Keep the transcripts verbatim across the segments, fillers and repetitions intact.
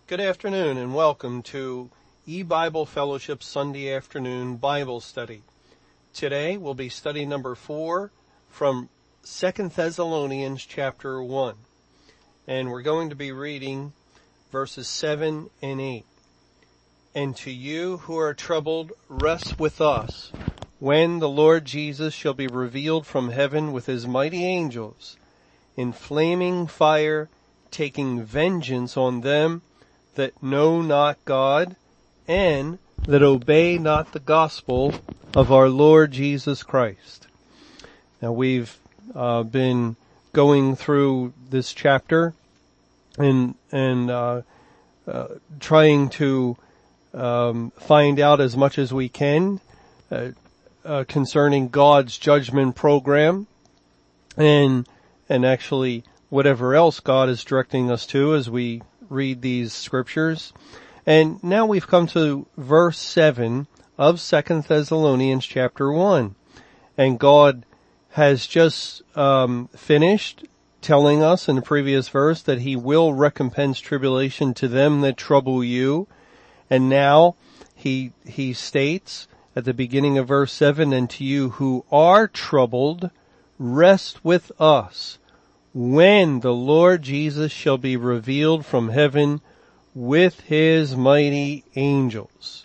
Good afternoon and welcome to E-Bible Fellowship Sunday Afternoon Bible Study. Today we'll be study number four from Second Thessalonians chapter one. And we're going to be reading verses seven and eight. And to you who are troubled, rest with us when the Lord Jesus shall be revealed from heaven with his mighty angels in flaming fire, taking vengeance on them that know not God, and that obey not the gospel of our Lord Jesus Christ. Now we've uh, been going through this chapter and and uh, uh, trying to um, find out as much as we can uh, uh, concerning God's judgment program, and and actually whatever else God is directing us to as we read these scriptures. And now we've come to verse seven of Second Thessalonians chapter one. And God has just um finished telling us in the previous verse that he will recompense tribulation to them that trouble you. And now he he states at the beginning of verse seven, and to you who are troubled, rest with us when the Lord Jesus shall be revealed from heaven with his mighty angels.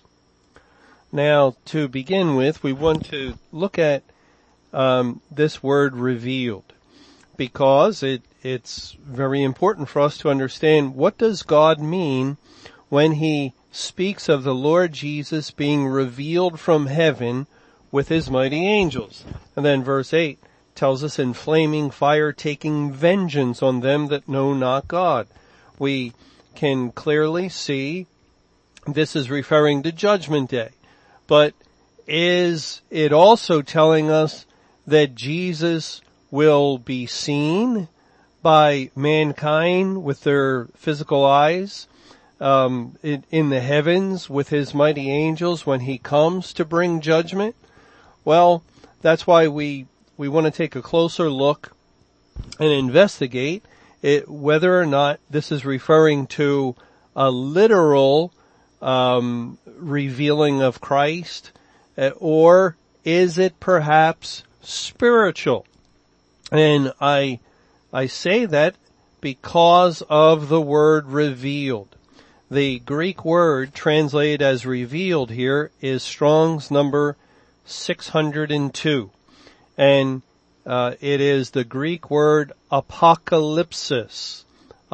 Now, to begin with, we want to look at um, this word revealed, because it, it's very important for us to understand, what does God mean when he speaks of the Lord Jesus being revealed from heaven with his mighty angels? And then verse eight tells us, in flaming fire, taking vengeance on them that know not God. We can clearly see this is referring to Judgment Day. But is it also telling us that Jesus will be seen by mankind with their physical eyes um, in, in the heavens with his mighty angels when he comes to bring judgment? Well, that's why we We want to take a closer look and investigate it, whether or not this is referring to a literal um, revealing of Christ, uh, or is it perhaps spiritual? And I I say that because of the word revealed. The Greek word translated as revealed here is Strong's number six hundred two. And uh, it is the Greek word apocalypsis.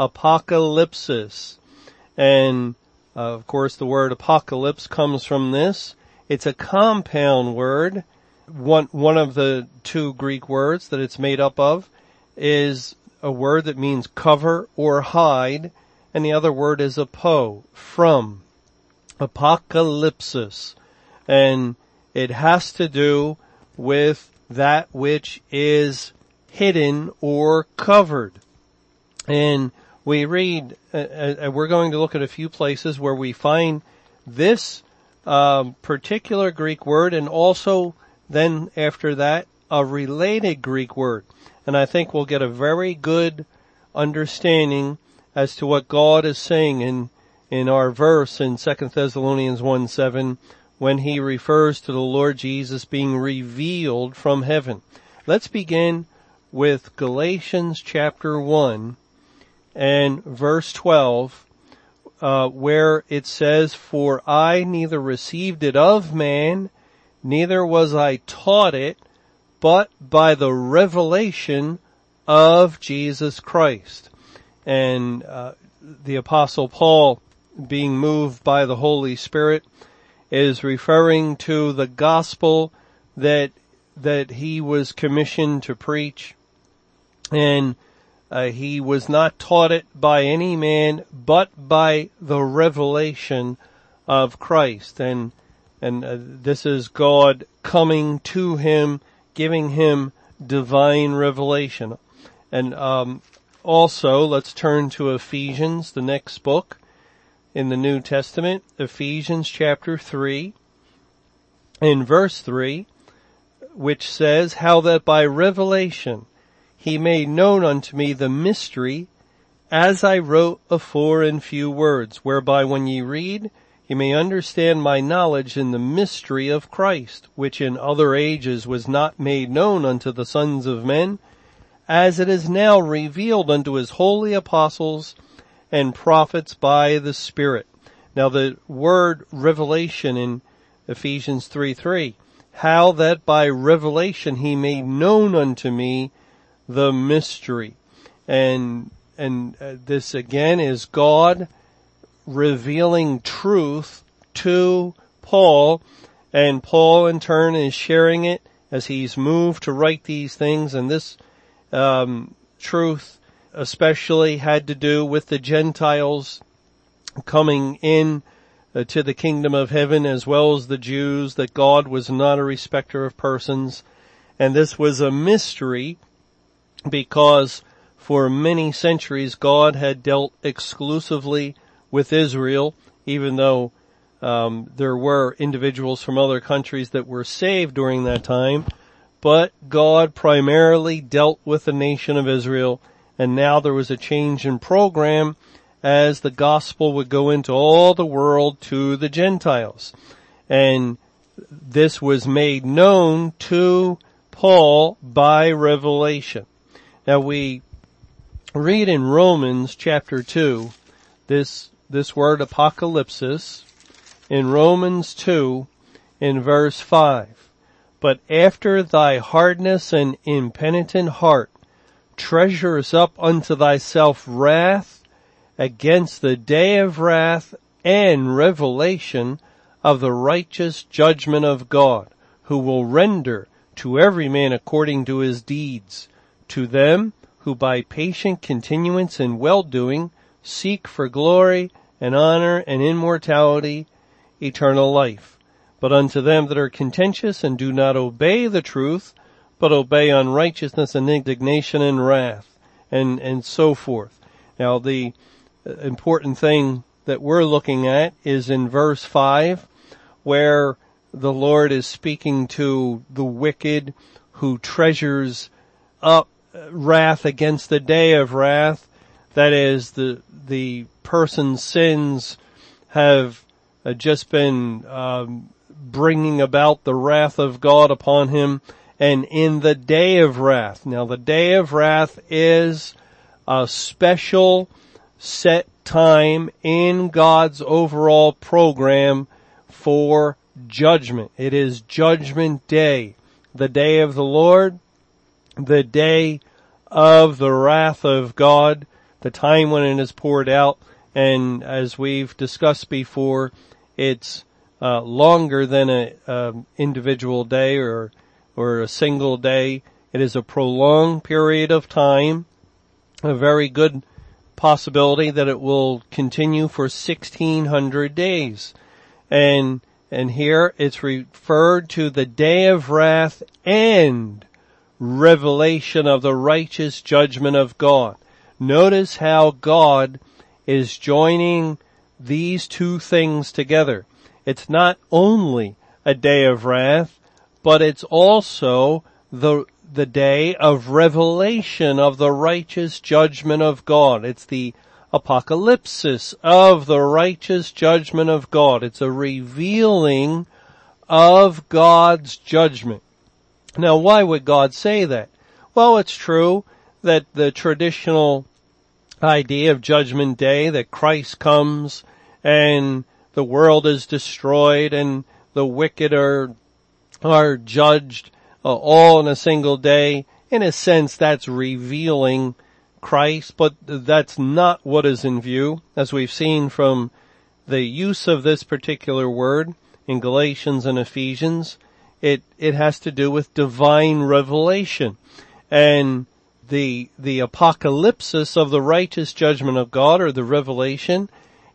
Apocalypsis. And, uh, of course, the word apocalypse comes from this. It's a compound word. One, one of the two Greek words that it's made up of is a word that means cover or hide, and the other word is apo, from. Apocalypsis. And it has to do with that which is hidden or covered. And we read, uh, uh, we're going to look at a few places where we find this um, particular Greek word, and also then after that a related Greek word. And I think we'll get a very good understanding as to what God is saying in in our verse in Second Thessalonians one seven, when he refers to the Lord Jesus being revealed from heaven. Let's begin with Galatians chapter one and verse twelve, uh, where it says, for I neither received it of man, neither was I taught it, but by the revelation of Jesus Christ. And uh, the Apostle Paul, being moved by the Holy Spirit, is referring to the gospel that that he was commissioned to preach, and uh, he was not taught it by any man, but by the revelation of Christ. And and uh, this is God coming to him, giving him divine revelation. And um, also, let's turn to Ephesians, the next book in the New Testament, Ephesians chapter three, in verse three, which says, how that by revelation he made known unto me the mystery, as I wrote afore in few words, whereby when ye read, ye may understand my knowledge in the mystery of Christ, which in other ages was not made known unto the sons of men, as it is now revealed unto his holy apostles and prophets by the Spirit. Now the word revelation in Ephesians three three, how that by revelation he made known unto me the mystery. And, and uh, this again is God revealing truth to Paul, and Paul in turn is sharing it as he's moved to write these things. And this um, truth especially had to do with the Gentiles coming in uh, to the kingdom of heaven, as well as the Jews, that God was not a respecter of persons. And this was a mystery because for many centuries God had dealt exclusively with Israel, even though um, there were individuals from other countries that were saved during that time. But God primarily dealt with the nation of Israel, and now there was a change in program as the gospel would go into all the world to the Gentiles. And this was made known to Paul by revelation. Now we read in Romans chapter two, this, this word apocalypsis, in Romans two, in verse five. But after thy hardness and impenitent heart treasures up unto thyself wrath against the day of wrath and revelation of the righteous judgment of God, who will render to every man according to his deeds, to them who by patient continuance in well-doing seek for glory and honor and immortality, eternal life. But unto them that are contentious and do not obey the truth, but obey unrighteousness and indignation and wrath, and, and so forth. Now the important thing that we're looking at is in verse five, where the Lord is speaking to the wicked who treasures up wrath against the day of wrath. That is, the, the person's sins have uh, just been, um, bringing about the wrath of God upon him, and in the day of wrath. Now the day of wrath is a special set time in God's overall program for judgment. It is judgment day, the day of the Lord, the day of the wrath of God, the time when it is poured out. And as we've discussed before, it's Uh, longer than a um, individual day or or a single day. It is a prolonged period of time, a very good possibility that it will continue for sixteen hundred days. And and here it's referred to the day of wrath and revelation of the righteous judgment of God. Notice how God is joining these two things together. It's not only a day of wrath, but it's also the, the day of revelation of the righteous judgment of God. It's the apocalypsis of the righteous judgment of God. It's a revealing of God's judgment. Now, why would God say that? Well, it's true that the traditional idea of Judgment Day, that Christ comes and the world is destroyed and the wicked are, are judged uh, all in a single day. In a sense, that's revealing Christ, but that's not what is in view, as we've seen from the use of this particular word in Galatians and Ephesians. It, it has to do with divine revelation, and the, the apocalypsis of the righteous judgment of God, or the revelation,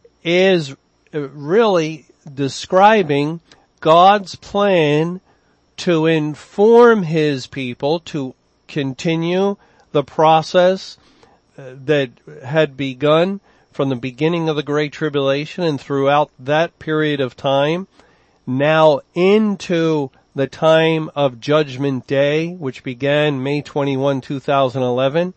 is really describing God's plan to inform his people to continue the process that had begun from the beginning of the Great Tribulation and throughout that period of time, now into the time of Judgment Day, which began May twenty-first, two thousand eleven.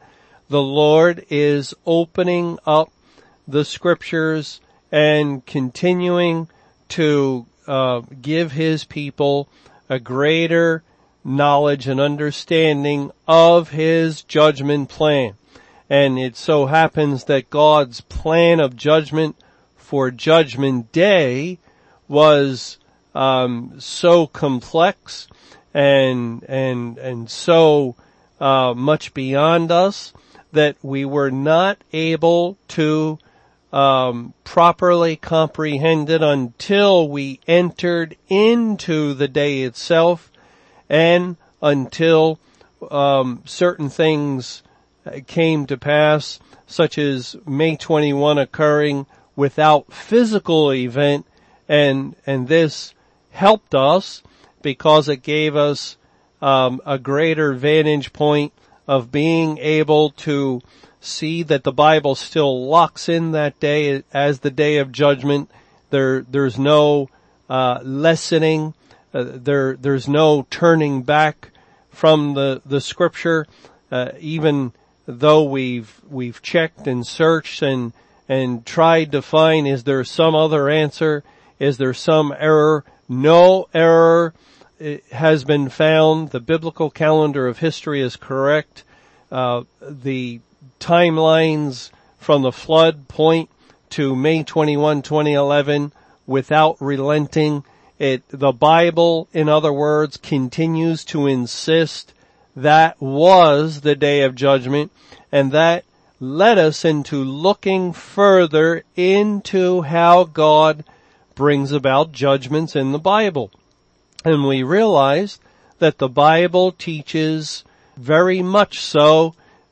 the Lord is opening up the scriptures and continuing to uh, give his people a greater knowledge and understanding of his judgment plan. And it so happens that God's plan of judgment for Judgment Day was um, so complex and and and so uh, much beyond us that we were not able to um, properly comprehend it until we entered into the day itself, and until um, certain things came to pass, such as May twenty-first occurring without physical event, and and this helped us because it gave us um, a greater vantage point of being able to see that the Bible still locks in that day as the day of judgment. There, there's no uh, lessening. Uh, there, there's no turning back from the the Scripture, uh, even though we've we've checked and searched and and tried to find, is there some other answer? Is there some error? No error has been found. The biblical calendar of history is correct. Uh, the timelines from the flood point to May twenty-first, twenty eleven without relenting. It, the Bible, in other words, continues to insist that was the day of judgment, and that led us into looking further into how God brings about judgments in the Bible. And we realized that the Bible teaches very much so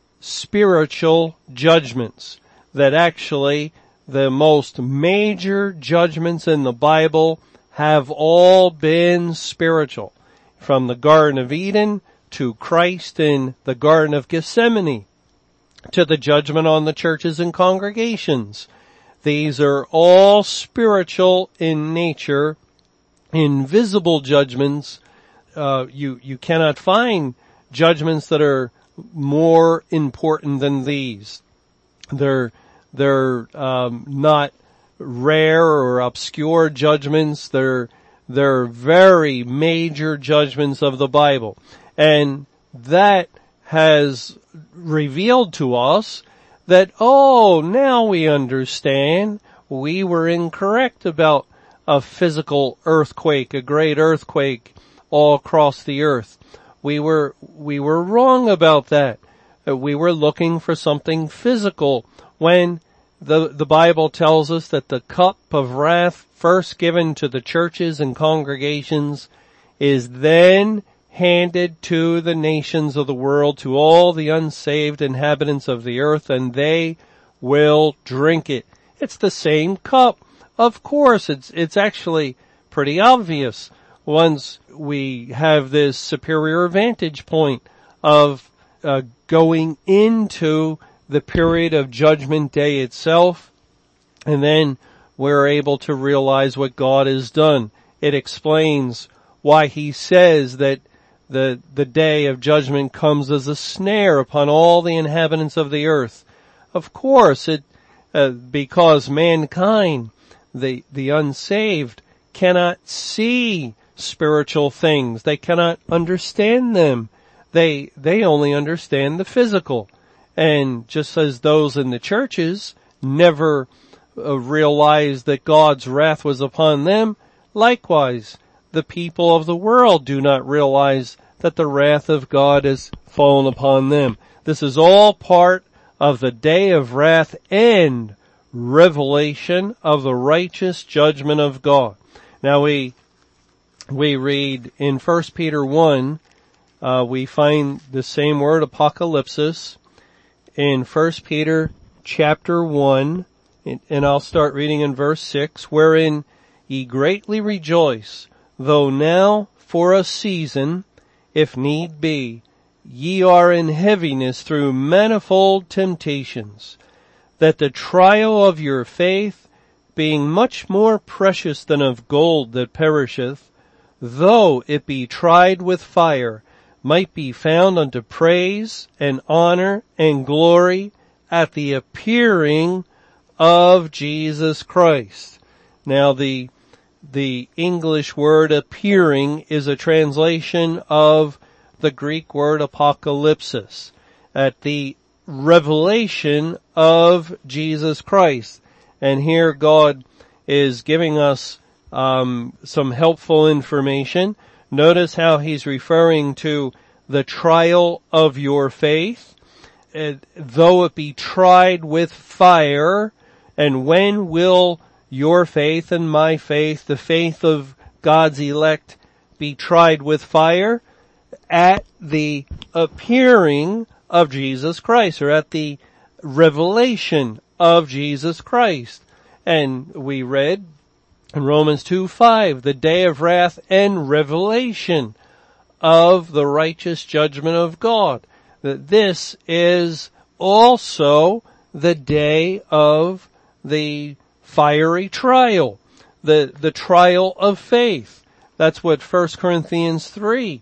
spiritual judgments, that actually the most major judgments in the Bible have all been spiritual, from the Garden of Eden to Christ in the Garden of Gethsemane, to the judgment on the churches and congregations. These are all spiritual in nature, invisible judgments. Uh, you, you cannot find judgments that are more important than these. They're, they're, um, not rare or obscure judgments. They're, they're very major judgments of the Bible. And that has revealed to us that, oh, now we understand we were incorrect about a physical earthquake, a great earthquake all across the earth. We were, we were wrong about that. We were looking for something physical when the, the Bible tells us that the cup of wrath first given to the churches and congregations is then handed to the nations of the world, to all the unsaved inhabitants of the earth, and they will drink it. It's the same cup. Of course, it's, it's actually pretty obvious once we have this superior vantage point of uh, going into the period of Judgment Day itself, and then we're able to realize what God has done. It explains why he says that the the day of judgment comes as a snare upon all the inhabitants of the earth. Of course, it uh, because mankind, the the unsaved, cannot see spiritual things. They cannot understand them. They they only understand the physical. And just as those in the churches never uh, realized that God's wrath was upon them, likewise, the people of the world do not realize that the wrath of God has fallen upon them. This is all part of the day of wrath and revelation of the righteous judgment of God. Now we we read in First Peter one, uh, we find the same word, apocalypsis, in First Peter chapter one, and I'll start reading in verse six, wherein ye greatly rejoice, though now for a season, if need be, ye are in heaviness through manifold temptations, that the trial of your faith, being much more precious than of gold that perisheth, though it be tried with fire, might be found unto praise and honor and glory at the appearing of Jesus Christ. Now the, the English word appearing is a translation of the Greek word apocalypsis, at the revelation of Jesus Christ. And here God is giving us um, some helpful information. Notice how he's referring to the trial of your faith. Uh, though it be tried with fire, and when will your faith and my faith, the faith of God's elect, be tried with fire? At the appearing of Jesus Christ, or at the revelation of Jesus Christ. And we read in Romans two five, the day of wrath and revelation of the righteous judgment of God. That this is also the day of the fiery trial, the, the trial of faith. That's what First Corinthians three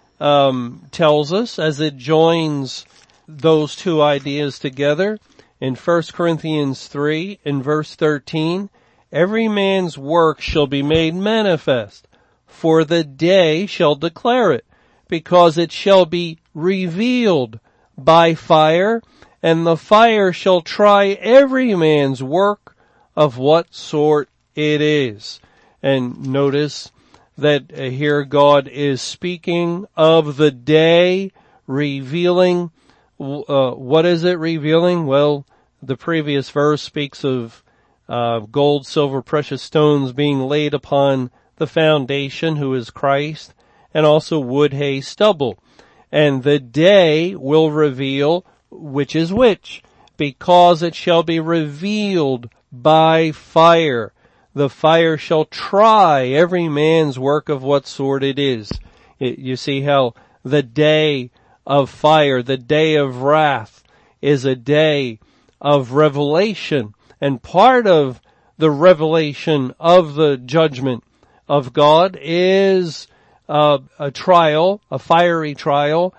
um, tells us as it joins those two ideas together. In First Corinthians three, in verse thirteen, every man's work shall be made manifest, for the day shall declare it, because it shall be revealed by fire, and the fire shall try every man's work of what sort it is. And notice that uh, here God is speaking of the day, revealing, uh, what is it revealing? Well, the previous verse speaks of uh, gold, silver, precious stones being laid upon the foundation, who is Christ, and also wood, hay, stubble. And the day will reveal which is which, because it shall be revealed by fire. The fire shall try every man's work of what sort it is. It, you see how the day of fire, the day of wrath, is a day of revelation. And part of the revelation of the judgment of God is uh, a trial, a fiery trial,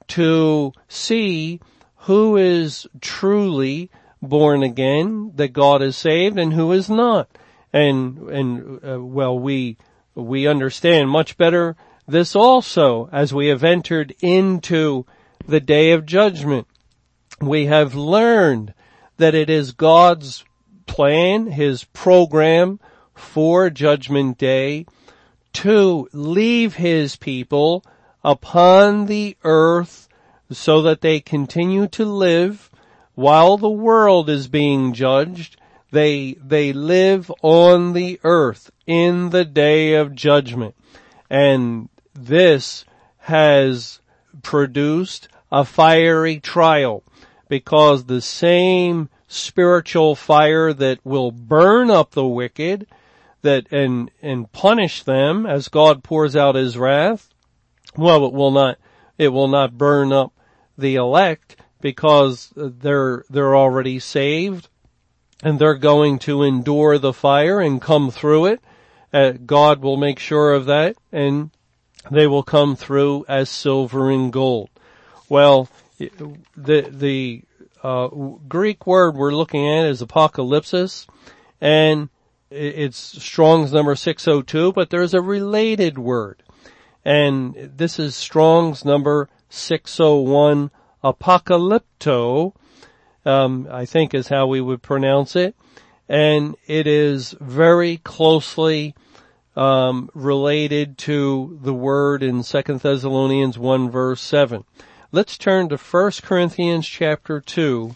to see who is truly born again, that God is saved, and who is not. And, and, uh, well, we, we understand much better this also as we have entered into the day of judgment. We have learned that it is God's plan, His program for Judgment Day, to leave His people upon the earth so that they continue to live while the world is being judged. They, they live on the earth in the day of judgment. And this has produced a fiery trial, because the same spiritual fire that will burn up the wicked, that, and, and punish them as God pours out His wrath, well, it will not, it will not burn up the elect, because they're, they're already saved, and they're going to endure the fire and come through it. Uh, God will make sure of that, and they will come through as silver and gold. Well, the, the, uh, Greek word we're looking at is apocalypsis, and it's Strong's number six oh two, but there's a related word. And this is Strong's number six oh one, apocalypto, um, I think is how we would pronounce it. And it is very closely um, related to the word in Second Thessalonians one verse seven. Let's turn to First Corinthians chapter two,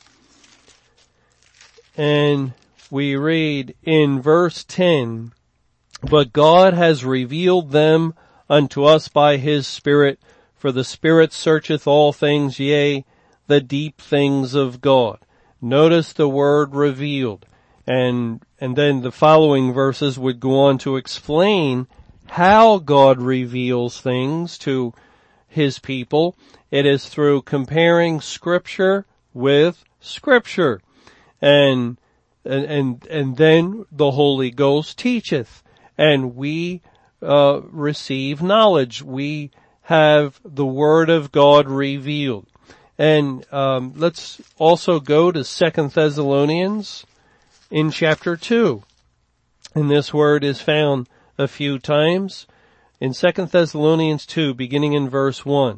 and we read in verse ten, "But God has revealed them unto us by His Spirit, for the Spirit searcheth all things, yea, the deep things of God." Notice the word revealed. And, and then the following verses would go on to explain how God reveals things to His people. It is through comparing Scripture with Scripture. And, and, and, and then the Holy Ghost teacheth. And we, uh, receive knowledge. We have the Word of God revealed. And um, let's also go to Second Thessalonians in chapter two. And this word is found a few times in Second Thessalonians two, beginning in verse one.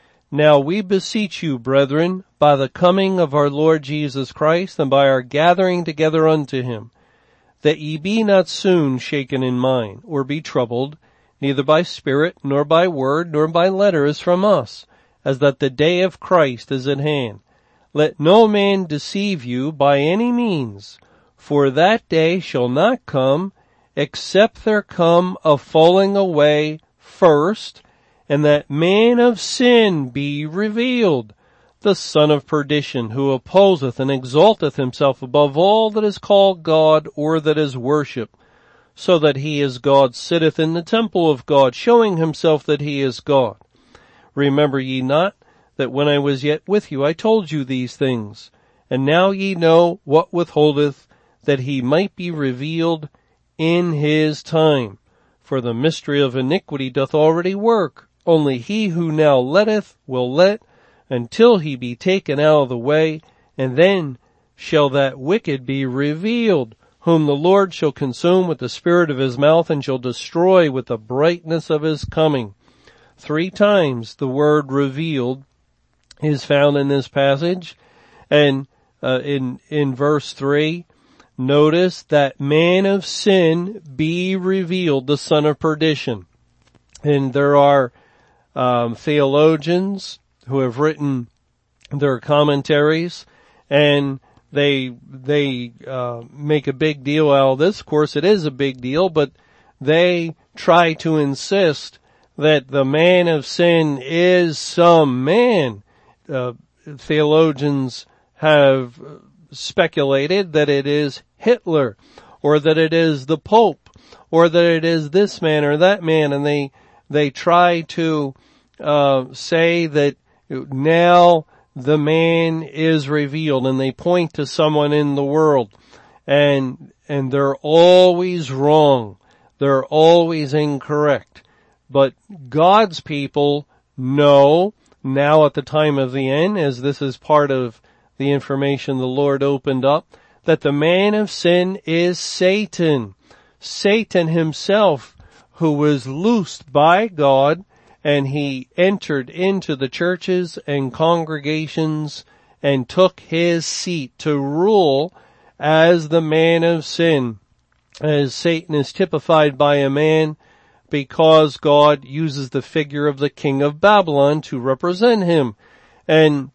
Now we beseech you, brethren, by the coming of our Lord Jesus Christ, and by our gathering together unto him, that ye be not soon shaken in mind, or be troubled, neither by spirit, nor by word, nor by letters from us, as that the day of Christ is at hand. Let no man deceive you by any means, for that day shall not come, except there come a falling away first, and that man of sin be revealed, the son of perdition, who opposeth and exalteth himself above all that is called God or that is worshipped, so that he is God, sitteth in the temple of God, showing himself that he is God. Remember ye not that when I was yet with you I told you these things, and now ye know what withholdeth, that he might be revealed in his time. For the mystery of iniquity doth already work. Only he who now letteth will let until he be taken out of the way, and then shall that wicked be revealed, whom the Lord shall consume with the spirit of his mouth, and shall destroy with the brightness of his coming. Three times the word revealed is found in this passage, and uh, in in verse three, notice that man of sin be revealed, the son of perdition. And there are um, theologians who have written their commentaries, and they they uh, make a big deal out of this. Of course, it is a big deal, but they try to insist that the man of sin is some man. Uh, theologians have speculated that it is Hitler, or that it is the Pope, or that it is this man or that man, and they they try to uh say that now the man is revealed, and they point to someone in the world, and and they're always wrong. They're always incorrect. But God's people know now at the time of the end, as this is part of the information the Lord opened up, that the man of sin is Satan. Satan himself, who was loosed by God, and he entered into the churches and congregations and took his seat to rule as the man of sin, as Satan is typified by a man, because God uses the figure of the king of Babylon to represent him. And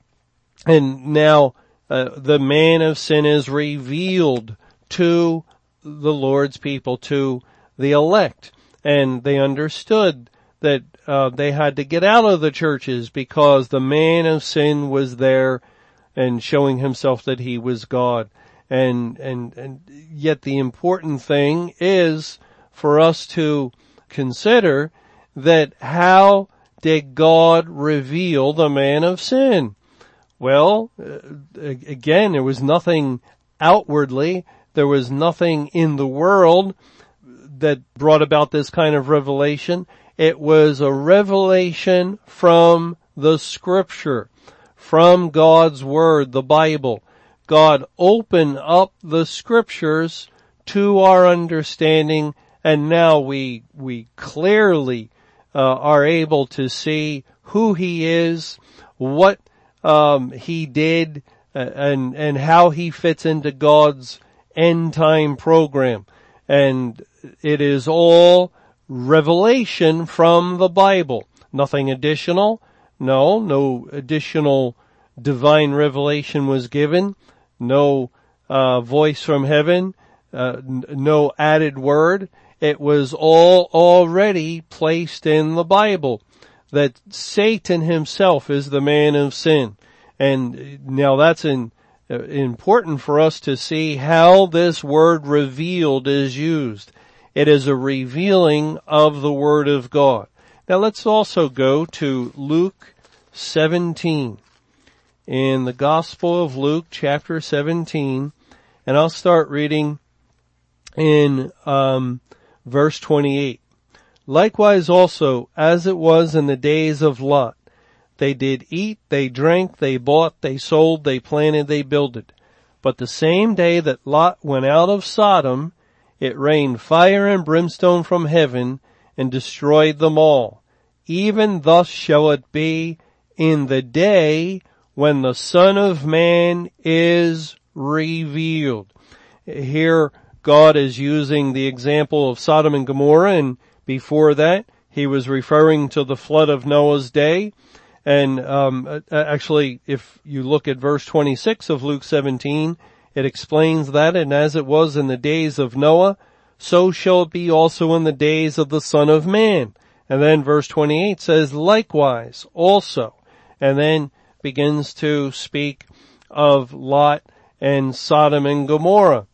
and now uh, the man of sin is revealed to the Lord's people, to the elect. And they understood that uh, they had to get out of the churches because the man of sin was there and showing himself that he was God. And and and yet the important thing is for us to consider that how did God reveal the man of sin? Well, uh, again, there was nothing outwardly. There was nothing in the world that brought about this kind of revelation. It was a revelation from the Scripture, from God's Word, the Bible. God opened up the Scriptures to our understanding, and now we we clearly uh, are able to see who He is, what um, He did, uh, and and how He fits into God's end time program. And it is all revelation from the Bible. Nothing additional. No, no additional divine revelation was given. No uh, voice from heaven. Uh, n- no added word. It was all already placed in the Bible, that Satan himself is the man of sin. And now that's in, uh, important for us to see how this word revealed is used. It is a revealing of the Word of God. Now let's also go to Luke seventeen. In the Gospel of Luke, chapter seventeen, and I'll start reading in um verse twenty-eight. Likewise also, as it was in the days of Lot, they did eat, they drank, they bought, they sold, they planted, they builded. But the same day that Lot went out of Sodom, it rained fire and brimstone from heaven and destroyed them all. Even thus shall it be in the day when the Son of Man is revealed. Here God is using the example of Sodom and Gomorrah, and before that he was referring to the flood of Noah's day. And um actually, if you look at verse twenty-six of Luke seventeen, it explains that, and as it was in the days of Noah, so shall it be also in the days of the Son of Man. And then verse twenty-eight says, likewise also, and then begins to speak of Lot and Sodom and Gomorrah.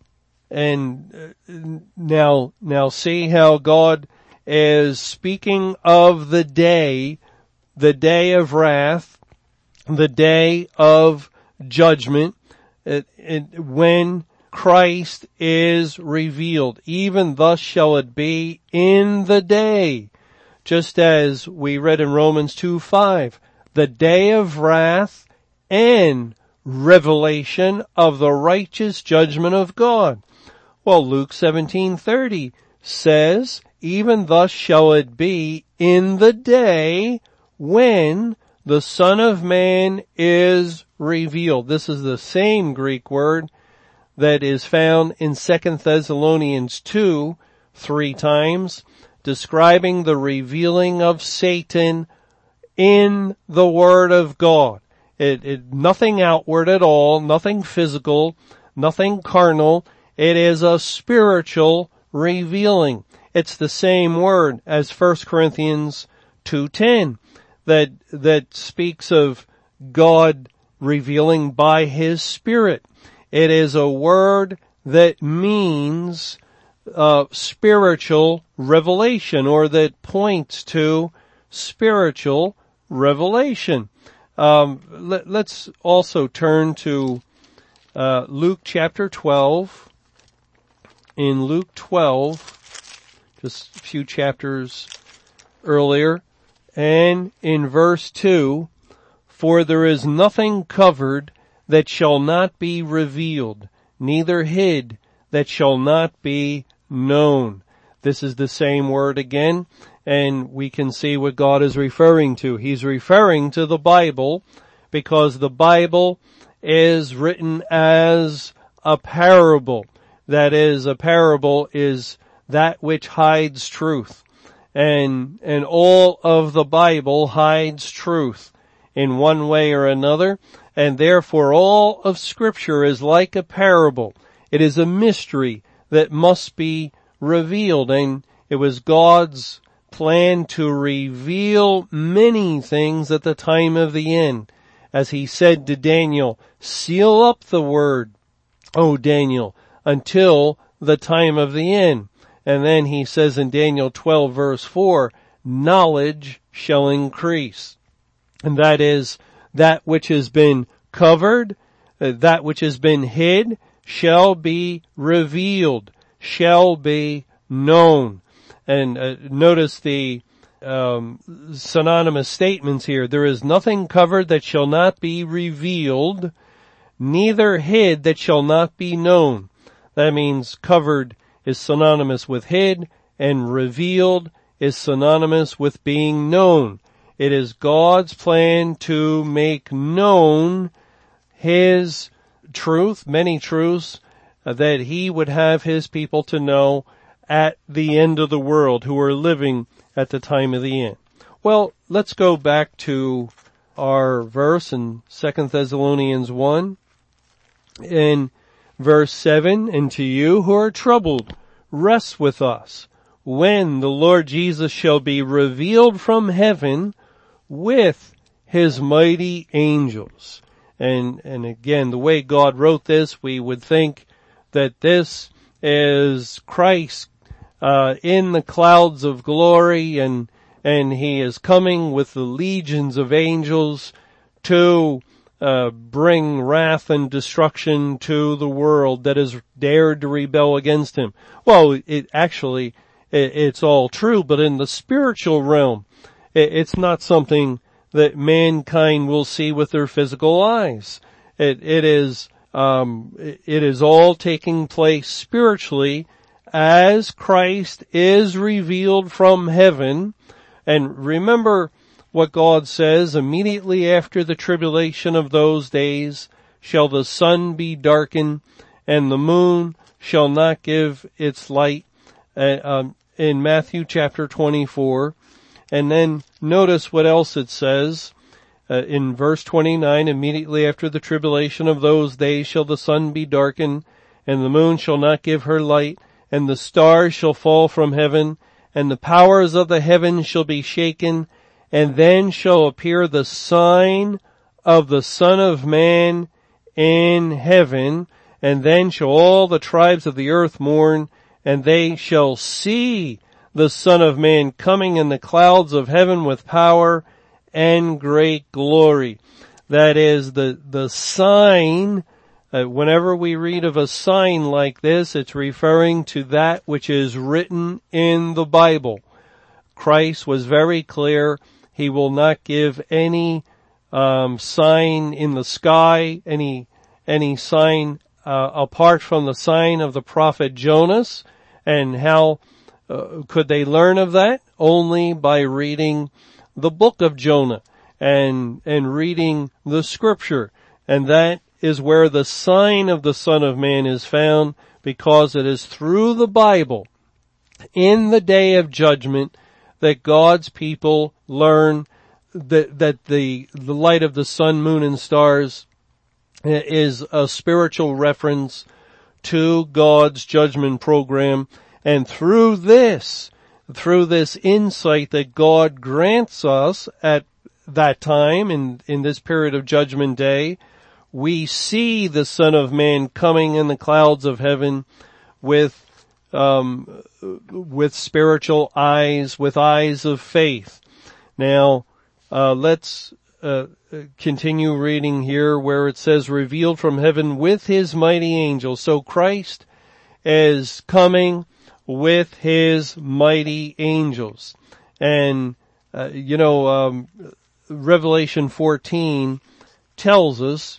And now, now see how God is speaking of the day, the day of wrath, the day of judgment, it, it, when Christ is revealed. Even thus shall it be in the day. Just as we read in Romans two five, the day of wrath and revelation of the righteous judgment of God. Well, Luke seventeen thirty says, even thus shall it be in the day when the Son of Man is revealed. This is the same Greek word that is found in Second Thessalonians two three times, describing the revealing of Satan in the Word of God. It, it, nothing outward at all, nothing physical, nothing carnal. It is a spiritual revealing. It's the same word as First Corinthians two ten that, that speaks of God revealing by His Spirit. It is a word that means uh, spiritual revelation, or that points to spiritual revelation. Um, let, let's also turn to uh, Luke chapter twelve. In Luke twelve, just a few chapters earlier, and in verse two, for there is nothing covered that shall not be revealed, neither hid that shall not be known. This is the same word again, and we can see what God is referring to. He's referring to the Bible because the Bible is written as a parable. That is, a parable is that which hides truth. And, and all of the Bible hides truth in one way or another. And therefore all of Scripture is like a parable. It is a mystery that must be revealed. And it was God's plan to reveal many things at the time of the end. As He said to Daniel, seal up the word, O Daniel, until the time of the end. And then He says in Daniel twelve verse four, knowledge shall increase. And that is, that which has been covered, uh, that which has been hid, shall be revealed, shall be known. And uh, notice the um, synonymous statements here. There is nothing covered that shall not be revealed, neither hid that shall not be known. That means covered is synonymous with hid, and revealed is synonymous with being known. It is God's plan to make known His truth, many truths, uh, that He would have His people to know at the end of the world, who are living at the time of the end. Well, let's go back to our verse in Second Thessalonians one. In verse seven, and to you who are troubled, rest with us, when the Lord Jesus shall be revealed from heaven with His mighty angels. And, and again, the way God wrote this, we would think that this is Christ, uh, in the clouds of glory, and, and He is coming with the legions of angels to Uh, bring wrath and destruction to the world that has dared to rebel against Him. Well, it actually, it's all true, but in the spiritual realm, it's not something that mankind will see with their physical eyes. It, it is, um, it is all taking place spiritually as Christ is revealed from heaven. And remember what God says, immediately after the tribulation of those days shall the sun be darkened, and the moon shall not give its light, uh, um, in Matthew chapter twenty-four. And then notice what else it says, uh, in verse twenty-nine, immediately after the tribulation of those days shall the sun be darkened, and the moon shall not give her light, and the stars shall fall from heaven, and the powers of the heavens shall be shaken, and then shall appear the sign of the Son of Man in heaven, and then shall all the tribes of the earth mourn, and they shall see the Son of Man coming in the clouds of heaven with power and great glory. That is the, the sign. Uh, whenever we read of a sign like this, it's referring to that which is written in the Bible. Christ was very clear. He will not give any um, sign in the sky, any any sign uh, apart from the sign of the prophet Jonas. And how uh, could they learn of that? Only by reading the book of Jonah and and reading the scripture. And that is where the sign of the Son of Man is found, because it is through the Bible, in the day of judgment, that God's people learn that, that the, the light of the sun, moon, and stars is a spiritual reference to God's judgment program. And through this, through this insight that God grants us at that time, in, in this period of Judgment Day, we see the Son of Man coming in the clouds of heaven with, um, with spiritual eyes, with eyes of faith. Now, uh, let's, uh, continue reading here where it says, revealed from heaven with his mighty angels. So Christ is coming with his mighty angels. And, uh, you know, um, Revelation fourteen tells us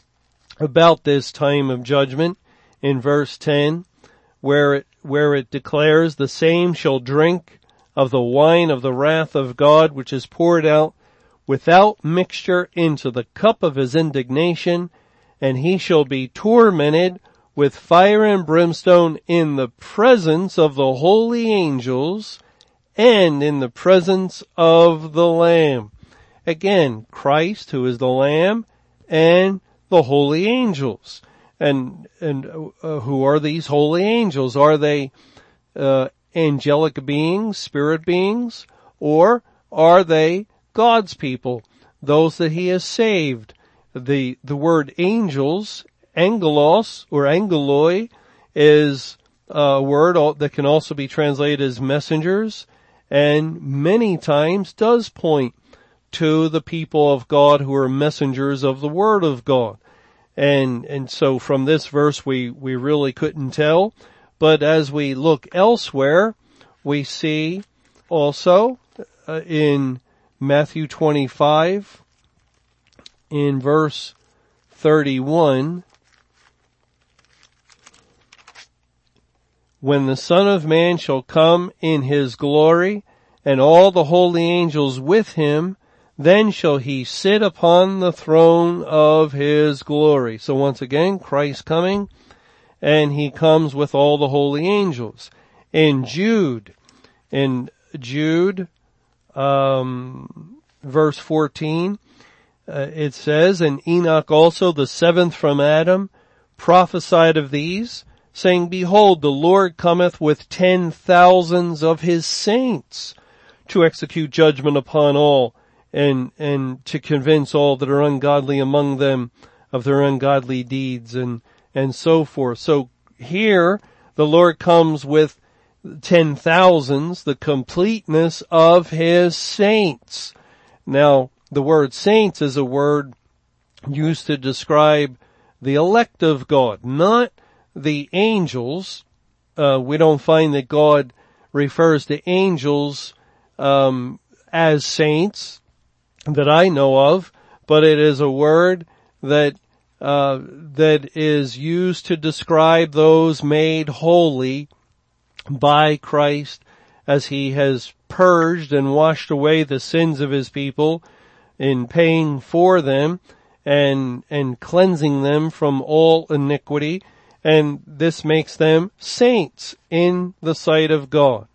about this time of judgment in verse ten, where it, where it declares, the same shall drink of the wine of the wrath of God, which is poured out without mixture into the cup of his indignation, and he shall be tormented with fire and brimstone in the presence of the holy angels and in the presence of the Lamb. Again, Christ, who is the Lamb, and the holy angels. And, and uh, who are these holy angels? Are they uh, angelic beings, spirit beings, or are they God's people, those that he has saved? The, the word angels, angelos or angeloi, is a word that can also be translated as messengers, and many times does point to the people of God who are messengers of the word of God. And, and so from this verse we, we really couldn't tell. But as we look elsewhere, we see also uh, in Matthew twenty-five, in verse thirty-one, when the Son of Man shall come in his glory, and all the holy angels with him, then shall he sit upon the throne of his glory. So once again, Christ coming, and he comes with all the holy angels. In Jude, in Jude, um, verse fourteen, uh, it says, and Enoch also, the seventh from Adam, prophesied of these, saying, behold, the Lord cometh with ten thousands of his saints to execute judgment upon all, and, and to convince all that are ungodly among them of their ungodly deeds, and, and so forth. So here, the Lord comes with ten thousands, the completeness of his saints. Now, the word saints is a word used to describe the elect of God, not the angels. Uh, we don't find that God refers to angels um, as saints that I know of, but it is a word that uh, that is used to describe those made holy by Christ as he has purged and washed away the sins of his people in paying for them and and cleansing them from all iniquity, and this makes them saints in the sight of God.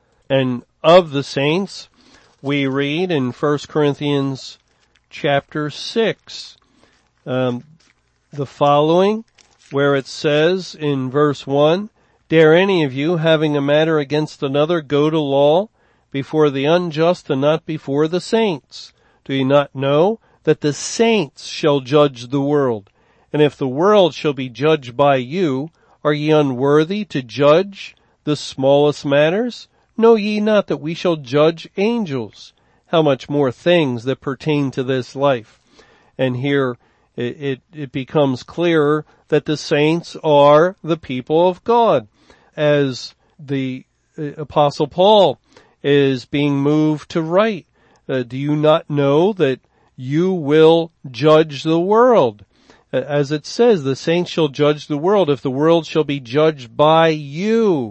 And of the saints, we read in First Corinthians chapter six, um, the following, where it says in verse one, "Dare any of you, having a matter against another, go to law before the unjust and not before the saints? Do you not know that the saints shall judge the world? And if the world shall be judged by you, are ye unworthy to judge the smallest matters? Know ye not that we shall judge angels? How much more things that pertain to this life?" And here it, it, it becomes clearer that the saints are the people of God, as the Apostle Paul is being moved to write. Uh, do you not know that you will judge the world? Uh, as it says, the saints shall judge the world. If the world shall be judged by you,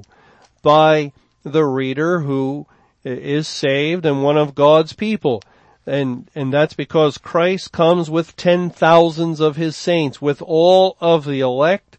by the reader who is saved and one of God's people. And, and that's because Christ comes with ten thousands of his saints, with all of the elect.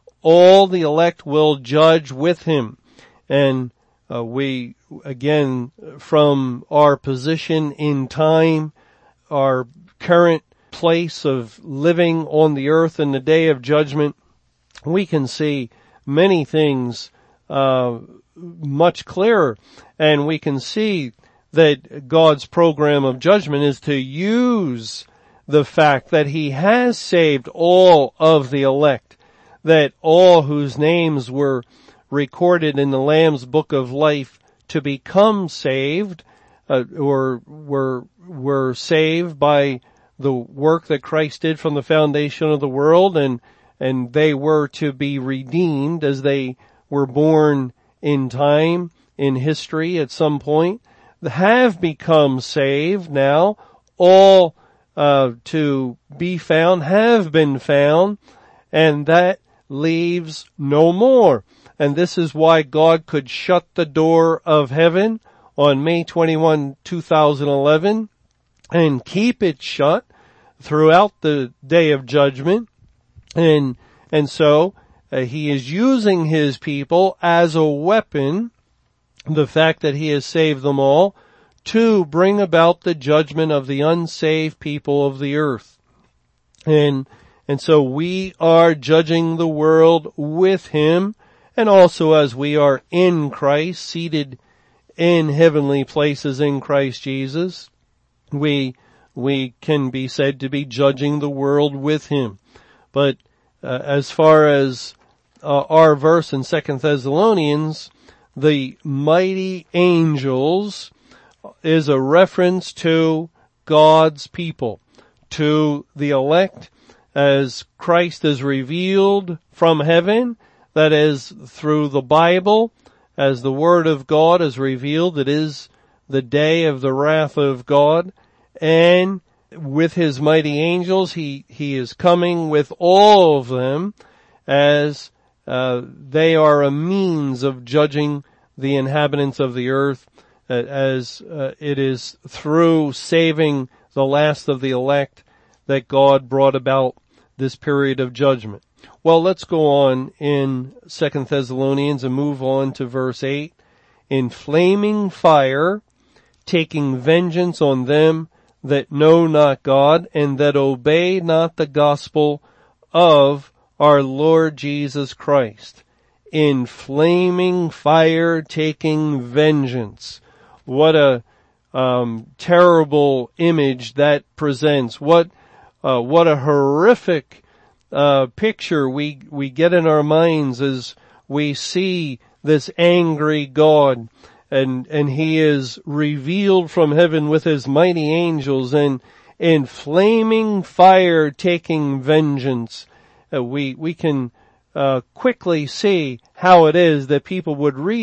All the elect will judge with him. And uh, we, again, from our position in time, our current place of living on the earth in the day of judgment, we can see many things uh much clearer. And we can see that God's program of judgment is to use the fact that he has saved all of the elect, that all whose names were recorded in the Lamb's Book of Life to become saved, uh, or were, were saved by the work that Christ did from the foundation of the world, and, and they were to be redeemed as they were born in time, in history at some point, have become saved now, all uh, to be found, have been found, and that leaves no more. And this is why God could shut the door of heaven on May twenty-first, two thousand eleven, and keep it shut throughout the day of judgment. And, and so, Uh, he is using his people as a weapon, the fact that he has saved them all, to bring about the judgment of the unsaved people of the earth. And, and so we are judging the world with him, and also as we are in Christ, seated in heavenly places in Christ Jesus, we, we can be said to be judging the world with him. But, uh, as far as Uh, our verse in Second Thessalonians, the mighty angels is a reference to God's people, to the elect, as Christ is revealed from heaven, that is through the Bible, as the Word of God is revealed. It is the day of the wrath of God, and with his mighty angels, he, he is coming with all of them as Uh, they are a means of judging the inhabitants of the earth, uh, as uh, it is through saving the last of the elect that God brought about this period of judgment. Well, let's go on in Second Thessalonians and move on to verse eight. "In flaming fire, taking vengeance on them that know not God and that obey not the gospel of our Lord Jesus Christ." In flaming fire, taking vengeance. What a um, terrible image that presents. What uh, what a horrific uh, picture we we get in our minds as we see this angry God, and and he is revealed from heaven with his mighty angels, and in flaming fire taking vengeance. Uh, we we can uh, quickly see how it is that people would read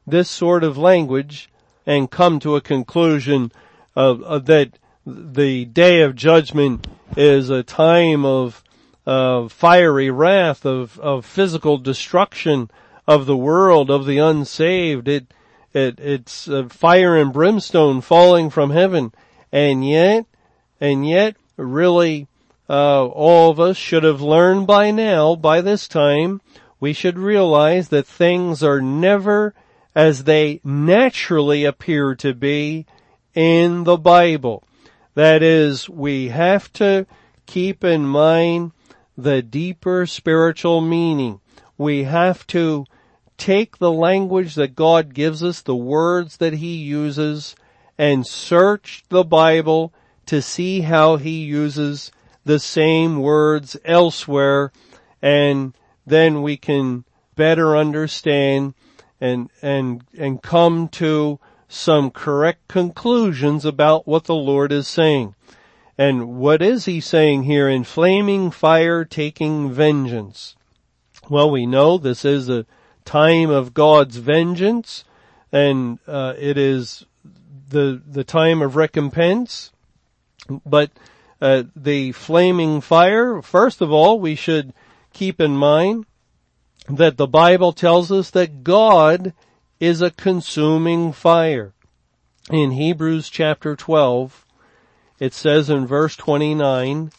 this sort of language and come to a conclusion of, of that the day of judgment is a time of uh, fiery wrath, of, of physical destruction of the world, of the unsaved. It, it, it's uh, fire and brimstone falling from heaven. And yet, and yet, really, uh, all of us should have learned by now, by this time, we should realize that things are never as they naturally appear to be in the Bible. That is, we have to keep in mind the deeper spiritual meaning. We have to take the language that God gives us, the words that He uses, and search the Bible to see how He uses the same words elsewhere, and then we can better understand and, and, and come to some correct conclusions about what the Lord is saying. And what is He saying here in flaming fire taking vengeance? Well, we know this is a time of God's vengeance, and uh, it is the the time of recompense. But uh, the flaming fire, first of all, we should keep in mind that the Bible tells us that God is a consuming fire. In Hebrews chapter twelve, it says in verse twenty-nine,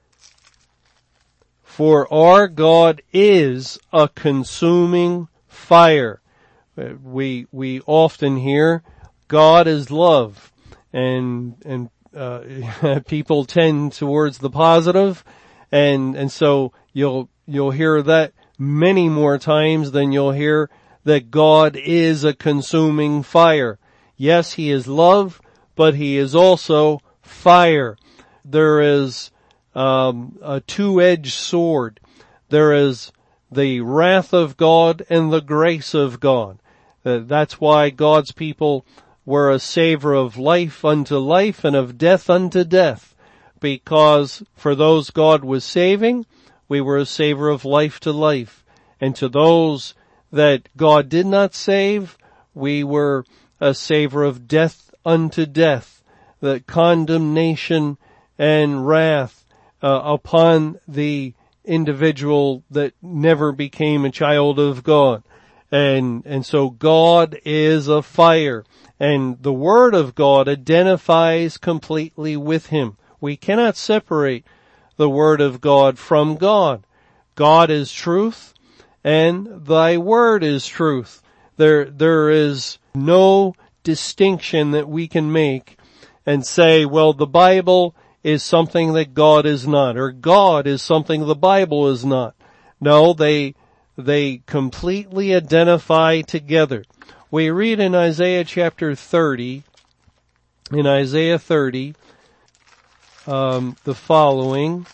"For our God is a consuming fire." We, we often hear God is love, and, and, uh, people tend towards the positive, and, and so you'll, you'll hear that many more times than you'll hear that God is a consuming fire. Yes, He is love, but He is also fire. There is um, a two-edged sword. There is the wrath of God and the grace of God. Uh, that's why God's people were a savor of life unto life and of death unto death, because for those God was saving, we were a savor of life to life. And to those that God did not save, we were a savor of death unto death, the condemnation and wrath uh, upon the individual that never became a child of God. And, and so God is a fire, and the Word of God identifies completely with Him. We cannot separate the Word of God from God. God is truth, and Thy Word is truth. There, there is no distinction that we can make and say, well, the Bible is something that God is not, or God is something the Bible is not. No, they, they completely identify together. We read in Isaiah chapter thirty, in Isaiah thirty, um, the following,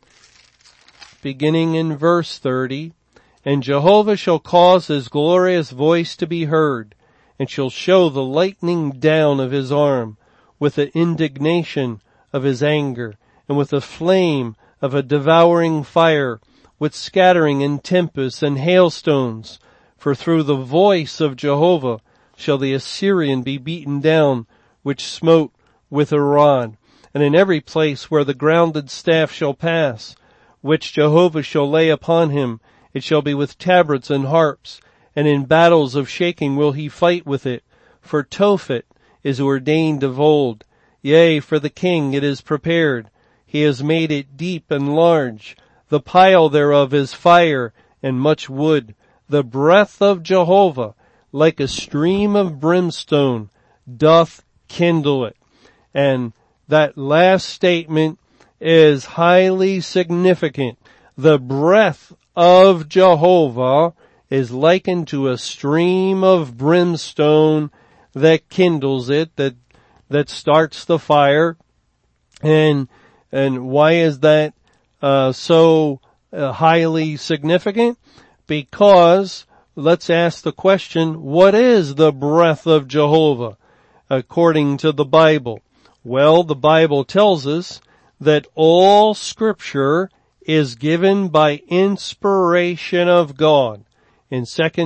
beginning in verse thirty, "And Jehovah shall cause His glorious voice to be heard, and shall show the lightning down of His arm, with the indignation of His anger, and with the flame of a devouring fire, with scattering and tempest and hailstones. For through the voice of Jehovah shall the Assyrian be beaten down, which smote with a rod. And in every place where the grounded staff shall pass, which Jehovah shall lay upon him, it shall be with tabrets and harps, and in battles of shaking will he fight with it. For Tophet is ordained of old. Yea, for the king it is prepared. He has made it deep and large. The pile thereof is fire and much wood. The breath of Jehovah, like a stream of brimstone, doth kindle it." And that last statement is highly significant. The breath of Jehovah is likened to a stream of brimstone that kindles it, that, that starts the fire. And, and why is that, uh, so uh, highly significant? Because, let's ask the question, what is the breath of Jehovah according to the Bible? Well, the Bible tells us that all Scripture is given by inspiration of God. In Second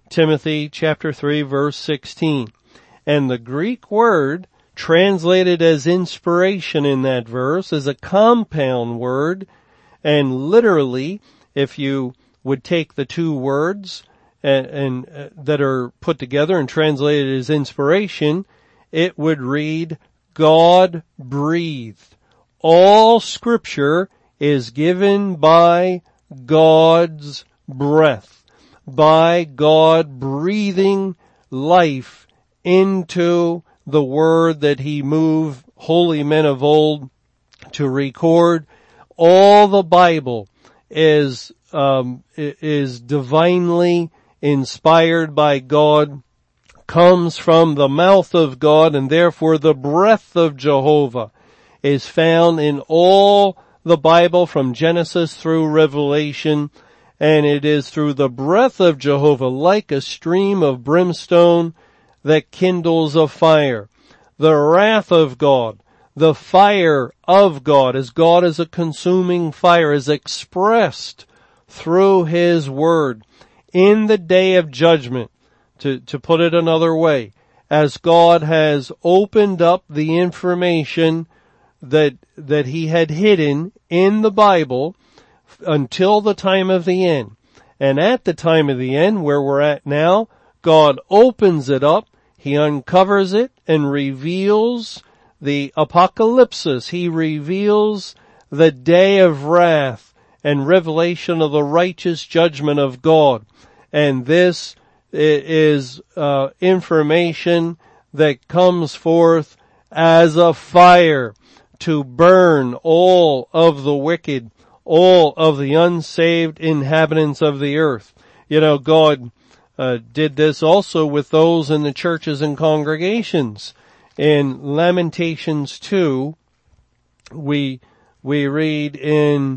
Timothy chapter three verse sixteen. And the Greek word translated as inspiration in that verse is a compound word, and literally, if you would take the two words and, and uh, that are put together and translated as inspiration, it would read God breathed. All scripture is given by God's breath, by God breathing life into the word that he moved holy men of old to record. All the Bible is um, is divinely inspired by God, comes from the mouth of God, and therefore the breath of Jehovah is found in all the Bible from Genesis through Revelation, and it is through the breath of Jehovah, like a stream of brimstone that kindles a fire. The wrath of God, the fire of God, as God is a consuming fire, is expressed through his word. In the day of judgment, to, to put it another way, as God has opened up the information that, that he had hidden in the Bible until the time of the end. And at the time of the end, where we're at now, God opens it up, he uncovers it and reveals the apocalypsis. He reveals the day of wrath and revelation of the righteous judgment of God. And this is uh, information that comes forth as a fire to burn all of the wicked, all of the unsaved inhabitants of the earth. You know, God uh, did this also with those in the churches and congregations. In Lamentations two, we we read in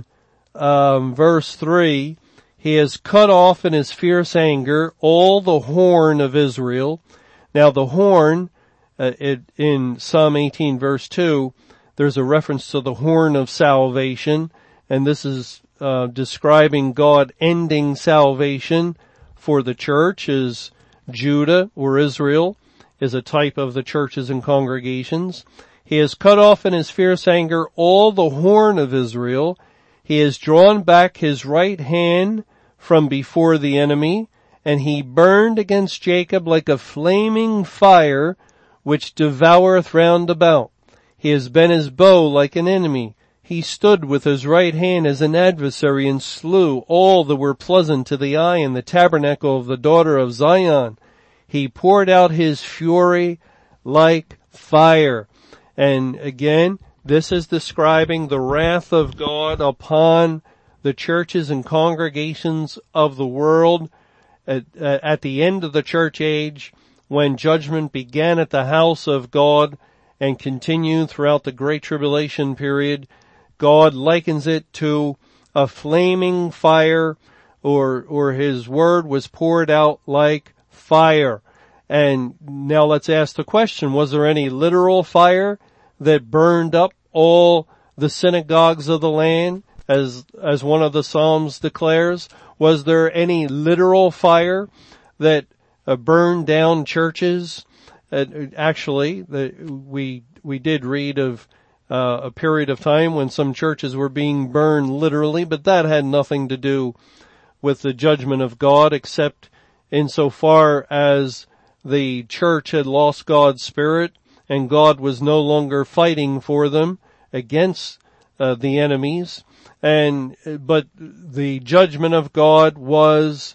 um, verse three, he has cut off in his fierce anger all the horn of Israel. Now the horn, uh, it, in Psalm eighteen verse two, there's a reference to the horn of salvation, and this is uh, describing God ending salvation for the church, as Judah or Israel is a type of the churches and congregations. He has cut off in his fierce anger all the horn of Israel. He has drawn back his right hand from before the enemy, and he burned against Jacob like a flaming fire which devoureth round about. He has bent his bow like an enemy. He stood with his right hand as an adversary and slew all that were pleasant to the eye in the tabernacle of the daughter of Zion. He poured out his fury like fire. And again, this is describing the wrath of God upon the churches and congregations of the world at, at the end of the church age, when judgment began at the house of God and continued throughout the Great Tribulation period. God likens it to a flaming fire, or, or his word was poured out like fire. And now let's ask the question, was there any literal fire that burned up all the synagogues of the land, as, as one of the Psalms declares? Was there any literal fire that uh, burned down churches? Uh, actually, the, we, we did read of Uh, a period of time when some churches were being burned literally, but that had nothing to do with the judgment of God, except insofar as the church had lost God's Spirit and God was no longer fighting for them against uh, the enemies. And but the judgment of God was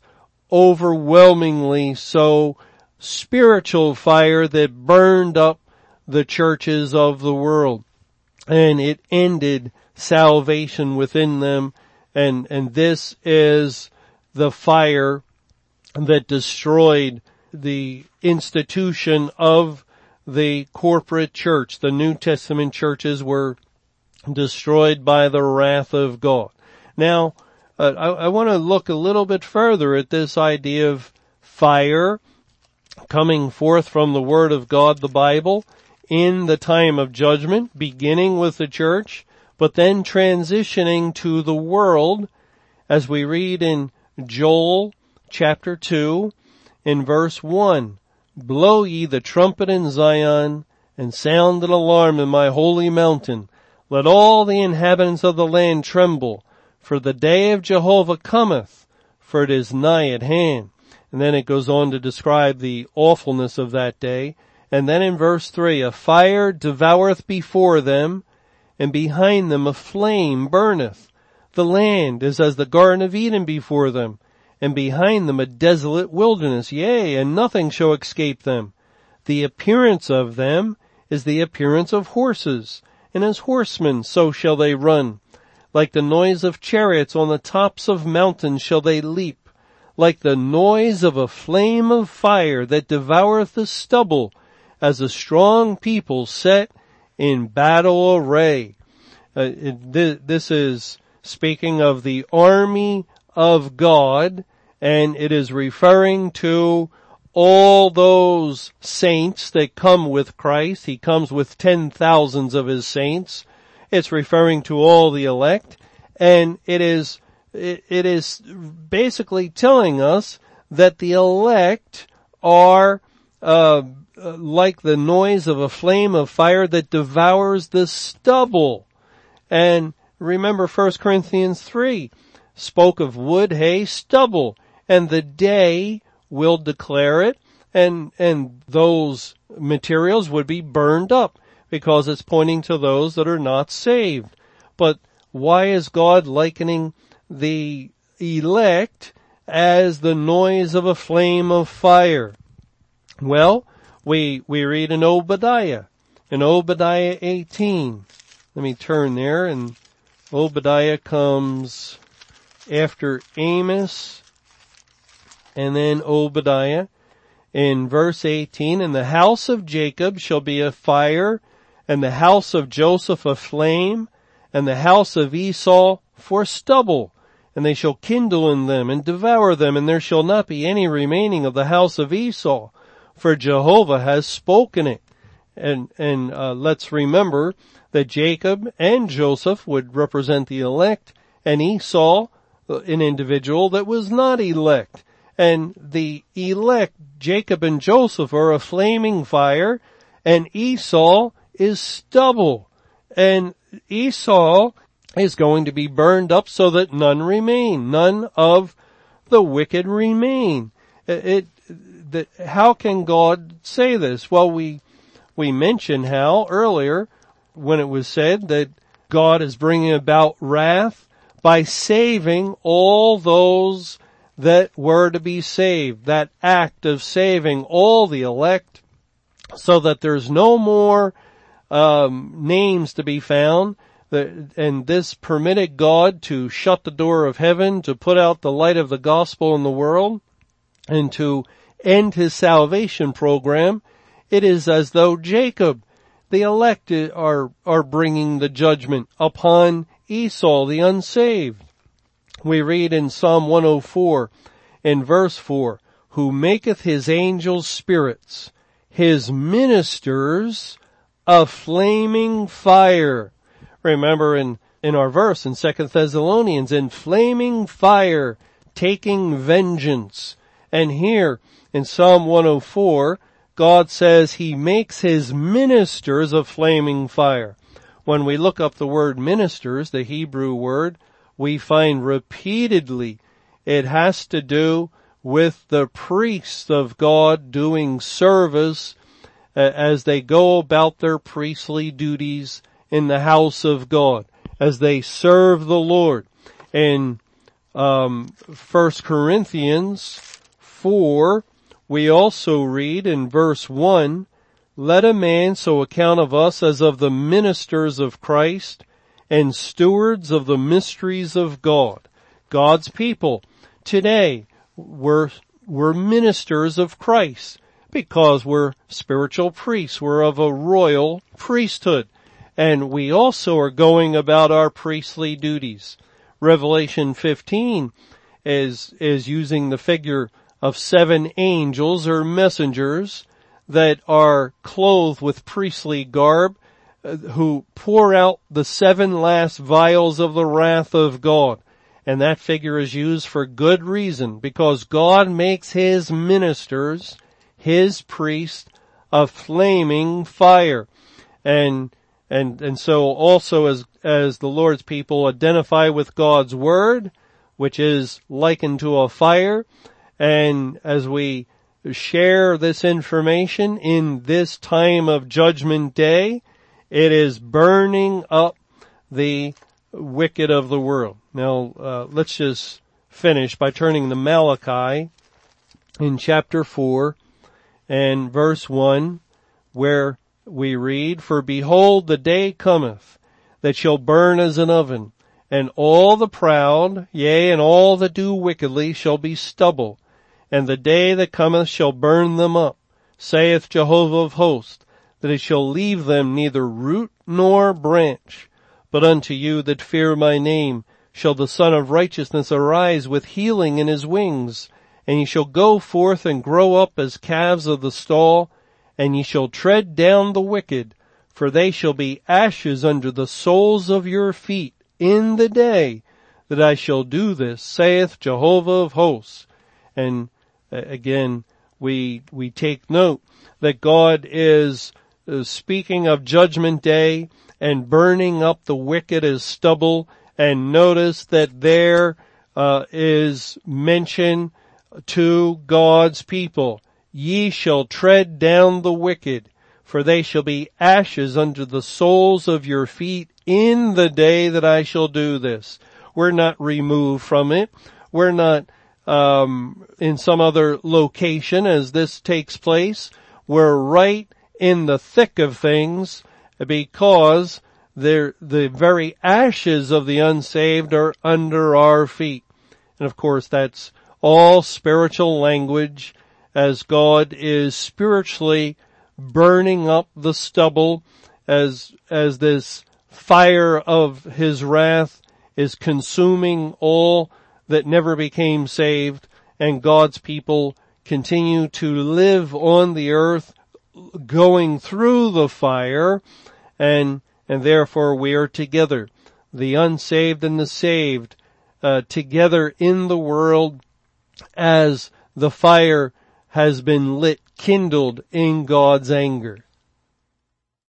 overwhelmingly so spiritual fire that burned up the churches of the world. And it ended salvation within them. And, and this is the fire that destroyed the institution of the corporate church. The New Testament churches were destroyed by the wrath of God. Now, uh, I, I want to look a little bit further at this idea of fire coming forth from the Word of God, the Bible, in the time of judgment, beginning with the church, but then transitioning to the world, as we read in Joel chapter two, in verse one, blow ye the trumpet in Zion, and sound an alarm in my holy mountain. Let all the inhabitants of the land tremble, for the day of Jehovah cometh, for it is nigh at hand. And then it goes on to describe the awfulness of that day. And then in verse three, a fire devoureth before them, and behind them a flame burneth. The land is as the Garden of Eden before them, and behind them a desolate wilderness. Yea, and nothing shall escape them. The appearance of them is the appearance of horses, and as horsemen so shall they run. Like the noise of chariots on the tops of mountains shall they leap, like the noise of a flame of fire that devoureth the stubble, as a strong people set in battle array. Uh, it, th- this is speaking of the army of God, and it is referring to all those saints that come with Christ. He comes with ten thousands of his saints. It's referring to all the elect, and it is it, it is basically telling us that the elect are uh like the noise of a flame of fire that devours the stubble. And remember First Corinthians three spoke of wood, hay, stubble, and the day will declare it, and and those materials would be burned up because it's pointing to those that are not saved. But why is God likening the elect as the noise of a flame of fire? Well, we we read in Obadiah, in Obadiah eighteen. Let me turn there, and Obadiah comes after Amos, and then Obadiah in verse eighteen, and the house of Jacob shall be a fire, and the house of Joseph a flame, and the house of Esau for stubble, and they shall kindle in them and devour them, and there shall not be any remaining of the house of Esau, for Jehovah has spoken it. And, and, uh, let's remember that Jacob and Joseph would represent the elect, and Esau, an individual that was not elect. And the elect, Jacob and Joseph, are a flaming fire, and Esau is stubble. And Esau is going to be burned up so that none remain. None of the wicked remain. It, it the, how can God say this? Well, we, we mentioned how earlier when it was said that God is bringing about wrath by saving all those that were to be saved, that act of saving all the elect, so that there's no more um, names to be found. And this permitted God to shut the door of heaven, to put out the light of the gospel in the world, and to end his salvation program. It is as though Jacob, the elect, are are bringing the judgment upon Esau, the unsaved. We read in Psalm one oh four, in verse four, who maketh his angels spirits, his ministers a flaming fire. Remember in, in our verse in Second Thessalonians, in flaming fire, taking vengeance. And here in Psalm one oh four, God says he makes his ministers a flaming fire. When we look up the word ministers, the Hebrew word, we find repeatedly it has to do with the priests of God doing service uh, as they go about their priestly duties in the house of God, as they serve the Lord. In um, First Corinthians four, we also read in verse one, let a man so account of us as of the ministers of Christ and stewards of the mysteries of God. God's people today, we're, we're ministers of Christ because we're spiritual priests. We're of a royal priesthood. And we also are going about our priestly duties. Revelation fifteen is, is using the figure of seven angels or messengers that are clothed with priestly garb, uh, who pour out the seven last vials of the wrath of God. And that figure is used for good reason, because God makes his ministers, his priests, a flaming fire. And, and, and so also as, as the Lord's people identify with God's word, which is likened to a fire, and as we share this information in this time of Judgment Day, it is burning up the wicked of the world. Now, uh, let's just finish by turning to Malachi in chapter four and verse one, where we read, "For behold, the day cometh that shall burn as an oven, and all the proud, yea, and all that do wickedly shall be stubble. And the day that cometh shall burn them up, saith Jehovah of hosts, that it shall leave them neither root nor branch. But unto you that fear my name shall the Son of Righteousness arise with healing in his wings. And ye shall go forth and grow up as calves of the stall, and ye shall tread down the wicked, for they shall be ashes under the soles of your feet in the day that I shall do this, saith Jehovah of hosts." And again, we, we take note that God is speaking of Judgment Day and burning up the wicked as stubble. And notice that there uh, is mention to God's people, "Ye shall tread down the wicked, for they shall be ashes under the soles of your feet in the day that I shall do this." We're not removed from it. We're not um in some other location as this takes place. We're right in the thick of things, because they're, the very ashes of the unsaved are under our feet. And of course that's all spiritual language, as God is spiritually burning up the stubble, as as this fire of his wrath is consuming all that never became saved, and God's people continue to live on the earth going through the fire, and and therefore we are together, the unsaved and the saved, uh, together in the world, as the fire has been lit, kindled in God's anger.